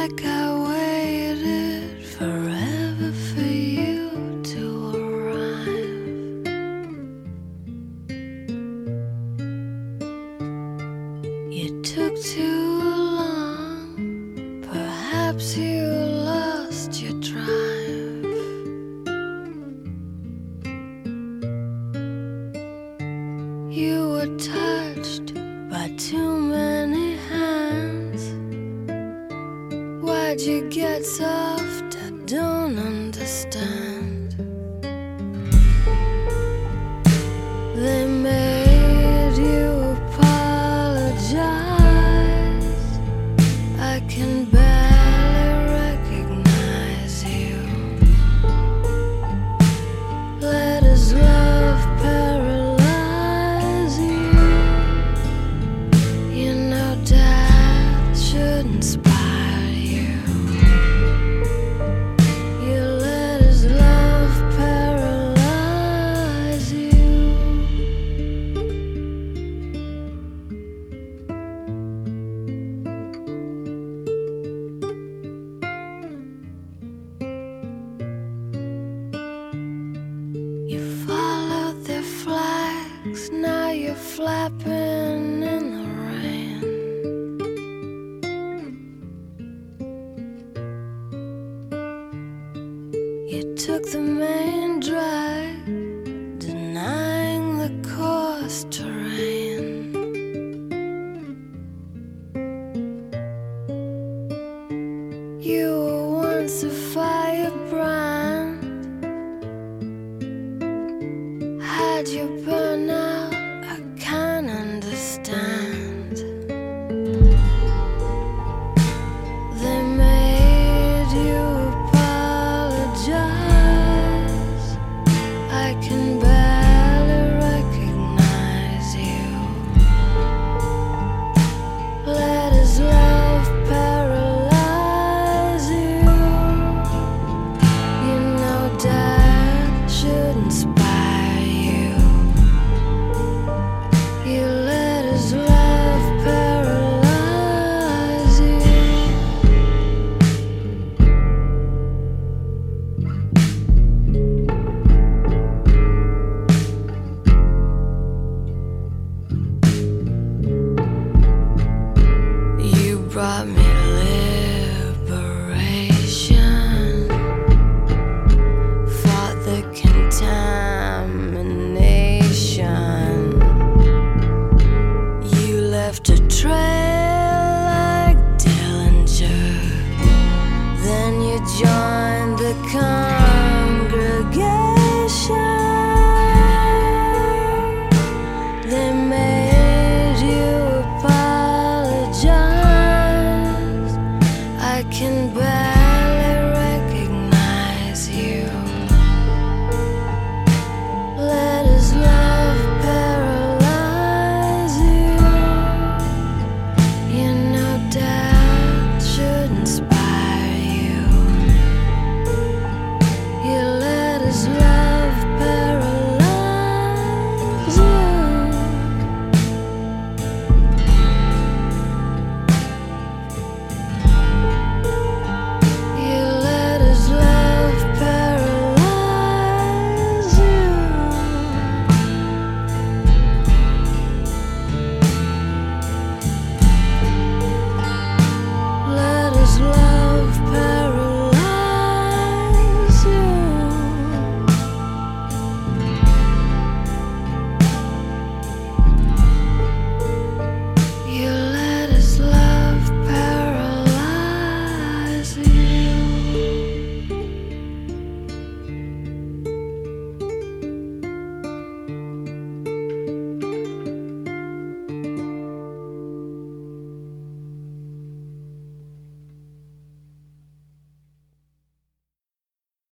like I waited forever for you to arrive. You took too long, perhaps you lost your drive. You were touched by too many hands. Why'd you get soft? I don't understand. They made you apologize. I can barely recognize you. Let his love paralyze you. You know that should inspire you. You let his love paralyze you. You followed their flags, now you're flapping in the rain. You took the main drag, denying the course terrain. You were once a firebrand. Had you burn out, I can't understand. They made you apologize. I can barely recognize you. Let his love paralyze you. You know that should inspire you. You let his love paralyze you. You brought me liberation, fought the contamination. You left a trail like Dillinger. Then you joined the congregation. They made you apologize. I can bear